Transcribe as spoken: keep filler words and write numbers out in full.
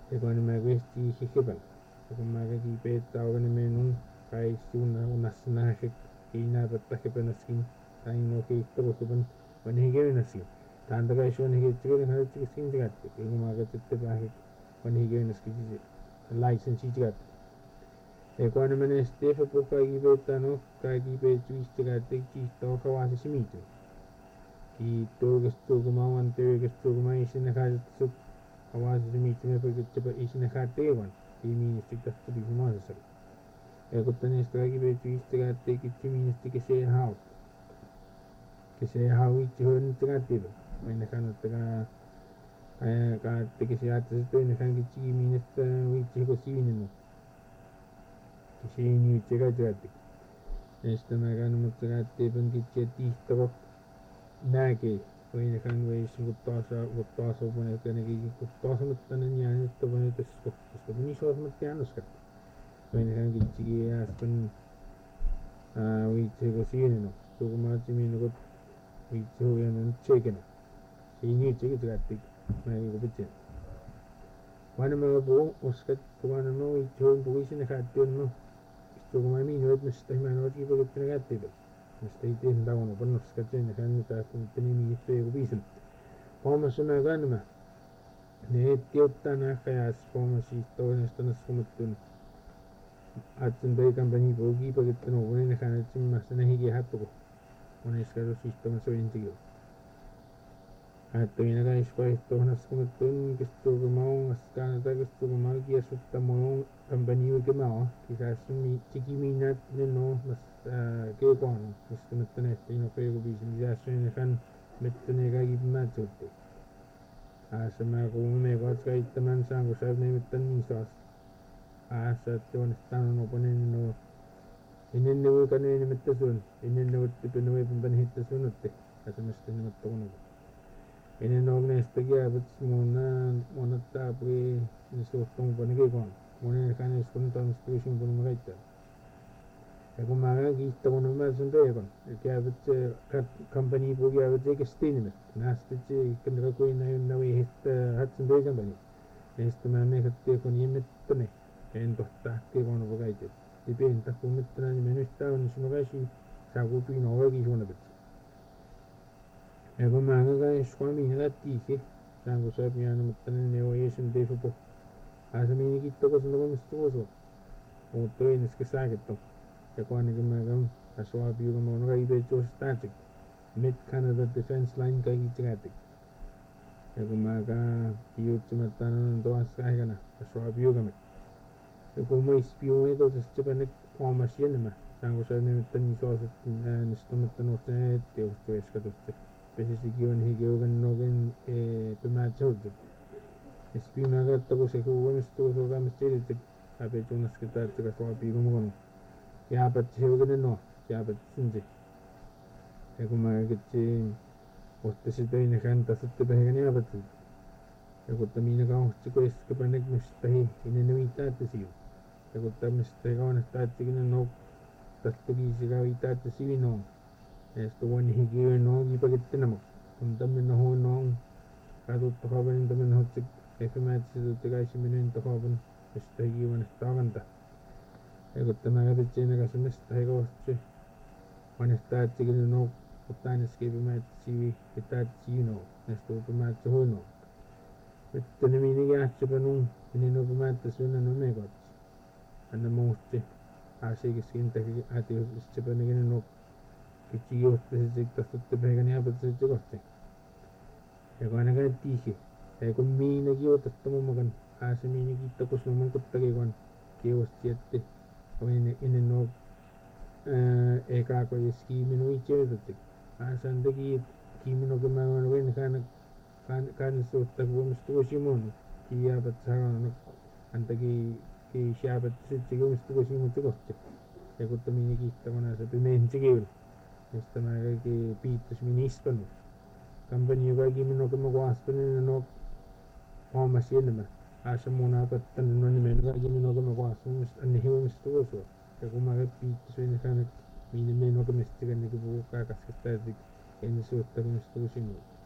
Ekon me kwesti hikiban. Ekon ma ka ki pe tawgan me nun kai suna unas na hik ina battahiban askin tain no ke tabukuban wan hige naskin. Tanda kai shon hige chigan ha chikin chigat. Ekon ma ka titte ba hik wan hige naskin license chigat. Ekon me ne stefa poka ki pe tano kai ki pe chuis chigat tik chi to ka wasi simitu. Ki to gasto gumawan te gasto gumai sin ka sub awas simitu me pe chapa isin ka te wan. Ki mi stik ta bi ma sa. Ekon tane stra ki pe chuis chigat tik chi mi stik se ha. Kese hawi chihon chigat te. Mai kan taga eh ka tik se at te ne kan ki chi mi sta wi chi ko si ni no. Kese ni chigat chigat. Esta me kan mo chigat te ban ki cheti to nage when kan we sin gutasa gutasa bune kan ki gutasa matan nya to bune to sko to ni so matan ska when kan ki chi aspen a we che go si no to ma chi mi no we cho ya no che ke no si ni che ke ga ti mai go bitte wan ma bo uska to wan no we cho bo sin ka ti no to ma mi no no sta ma no ki bo ke ga ti Mesti in daun open of sketching kan ta company mi te ubisen. Poma suna ganma. Ne tiota na kaya poma si to ne sto na sumutun. Atun be company bogi pagit no ne kan chim mas na higi hatu. One skero system so intigo. Atun ina ga ispa to na sumutun kisto gumau askana ta kisto gumau ki asutta mo company ke mau ki kasmi chiki minat ne no mas ke kono misto mettene ino prego bisogna ne kan mettene ga gi ma tutte asa ma ko me ko ska ittaman sango sa ne metten ni sos asa to ne stanno no ponen no inen ne kan ne mettasun inen ne utte pe no e ban hitta sunutte asa mesto ne metto no inen no ne stagia bet mona mona ta pre ni so tong ban ge kon mona kan ne skun tan station ban ma gaita Ekon ma ka ki to no ma sun be kon ke abet company bo ge abet ke stin me nast che kan ka ko na na we hit hat sun be company nest ma me ka te kon yemet ne en to ta ke kon bo ga ite ti be ta ko met na ni me sta on sun ga shi sa go tu no ga gi jona bet Ekon ma ka ka shwa mi na ti ke sa go sa pi an met ne o yesun de fo asa mi ni ki to ko sun go mis to so o to en ske sa ke to Ekon ke ma gam aswa bi go no ga ibe cho static mid Canada defense line ka gi tigatik Ekon ma ka yu chimatan do as ka gana aswa bi go me Ekon mo ispio e do se chepane ko machine ma sango sa ne tan ni so ne stomet no te te o to es ka to te pese si gion hi geo gan no gen e pe ma cho de ispio ma ga to se ko won sto so ga me te te ape jonas ke ta te ka so bi go mo ya bat heugene no ya bat sinje Ekon ma ke chi otte si te ne kan ta sutte be gane ya bat Ekon ta mi ne ga chi ko is ke panek mis ta hi ine ne mi ta te si Ekon ta mis te ga on sta ti ne no ta tu gi si ga ita te si no esto wan hi gi no gi pa ke te na mo un ta me no ho no ka to to ha ben ta me no chi e ke ma chi te ga si me ne to ha ben sta gi wan sta gan ta Ekon ta ma ga te ne ga se mes ta ga che wan sta ti ne no Utan escape ma si kita si no esto ma cho no Este ne mi ne ga che panun ne no ma te suena no me got ana mo che ashe ke sin ta ke ate che pan ne no ke chi yo te se ta te be ga ne ba se che got e ga ne ga ti ke e ko mi ne gi o te to mo gan ashe mi ne gi to ko so mo ko ta ke gon ke o siete o ne ne no e ka ko ski mi no i che te asan de ki ki mi no ke ma no wen kan kan kan so ta go mi sto si mon ki ya ba sa no anta ki ki sha ba se che go mi sto si mon te ko e ko ta mi ni ki ta na se pe men che ge esta ma ga ki pi te mi ni span company ga ki mi no ke mo go aspan no o ma si ne ma asa mo na pa tan no ni men ga ki mi no ke mo go aspan an ni ho mi sto so e ko ma ga pi te ni kan mi ne me no ke mi sto ga ne ke bo ka ka se ta en su ta mi sto si mon